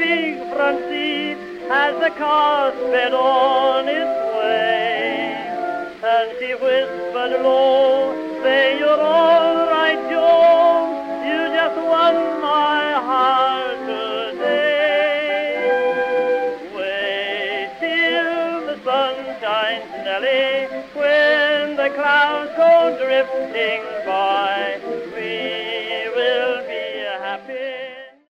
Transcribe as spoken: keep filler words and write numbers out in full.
big front seat as the car sped on its way. And she whispered low, say you're all right, Joe, you just won my heart today. Wait till the sun shines, Nellie, when the clouds go drifting by. We